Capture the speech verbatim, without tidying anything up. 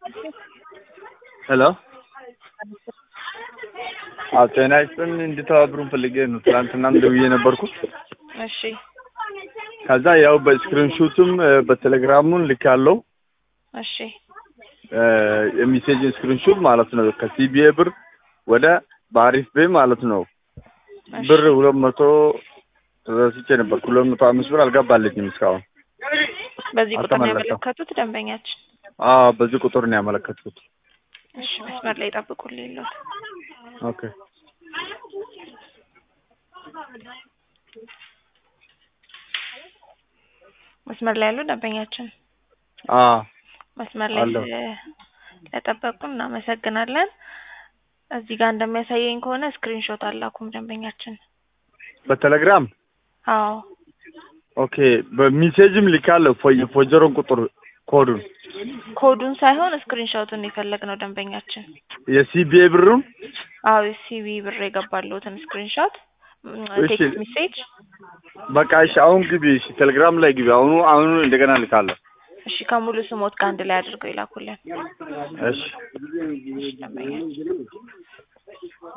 Hello? አጤና ይስጥን እንድታብሩን ፈልጌ ነው ትላንትናም ደውዬ ነበርኩ እሺ ከዛ ያው በስክሪንሾትም በቴሌግራሙን ልካለው እሺ የሚሴጅ ስክሪንሾት ማለት ነው ከሲቢኤ ብር ወደ ባሪፍ ቤ ማለት ነው ብር ሁለት መቶ ተዘስቼ ነበር ሁለት መቶ አምስት ብር አልገባልኝም እስካሁን በዚህ ቁጥር ነው ያመለከቱት ደንበኛችን አዎ በዚህ ቁጥር ነው ያመለከቱት እሺ መስመር ላይ ጠብቁልኝ ነው ኦኬ መስመር ላይ ያለው ደንበኛችን አዎ መስመር ላይ ለጠበቁን እናመሰግናለን እዚህ ጋር እንደሚያሳየኝ ከሆነ ስክሪንሾት አላኩም ደንበኛችን በቴሌግራም አዎ ኦኬ በሜሴጅም ልካለው ፎጀሮን ቁጥር ኮዱን ኮዱን ሳይሆን ስክሪንሾቱን የፈለግነው ደንበኛችን የሲቢኤ ብሩን አዎ የሲቢኤ ብር የገባልዎትን ስክሪንሾት ቴክስት ሜሴጅ በቃ እሺ አሁን ግቢ እሺ ቴሌግራም ላይ ግቢ አሁን አሁን እንደገና ልካለሁ እሺ ከሙሉ ስሞት ጋር አንድ ላይ አድርገው ይላኩልን እሺ